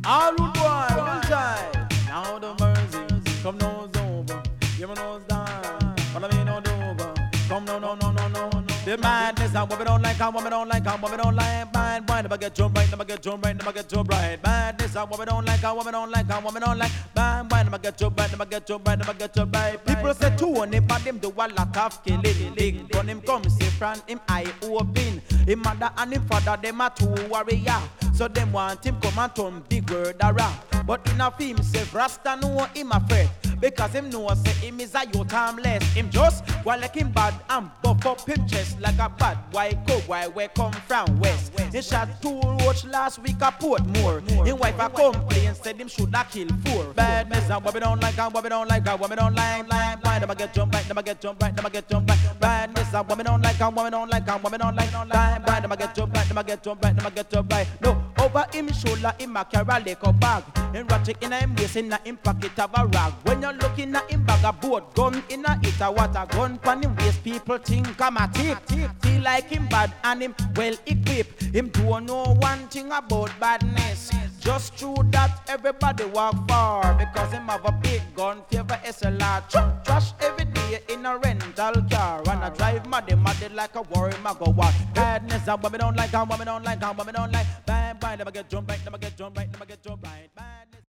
All good boy, one time. Now the mercy, come nose over. Give me nose down. But I mean no over. Come no. The madness and what we don't like, and what we don't like, and what we don't like. Bad boy, never get jump right, never get jump right, never get jump right. Madness and what we don't like, and what we don't like, and what we don't like. Bad boy, never get jump right, never get jump right, never get jump right. People say two on him, but him do a lot of killing. Link on him come see front him eye open. Him mother and him father them are two warrior. So them want him come and turn big word a rap. But in a film say Rasta know him afraid. Because him know say him is a youth harmless. Him just go like him bad and buff up him chest like a bad boy cowboy where come from west. He shot 2 roach last week at Portmore. Him wife a complain said him should have killed 4. Badness and what we don't like and what we don't like and what we don't like. Why never get jump right, never get jump right, never get jump right. Badness and what we don't like and what we don't like and what we don't like. Why never get jump right, never get jump right, never get jump right. No, over him shoulder him a carry a liquor bag. Him ratchet in him waist in him pocket of a rag. When you're looking at him bag a boat gun in a it a water gun pan him waist, people think I'm a tip. Feel like him bad and him well equipped. Him don't know one thing about badness. Just true that everybody walk far because him have a big gun, favor SLR. Trash every day in a rental car. And I drive muddy like a worry mago war. Badness and what we don't like and what we don't like and what we don't like. Bye, never get jump right, never get jump right, never get jump right. Bye.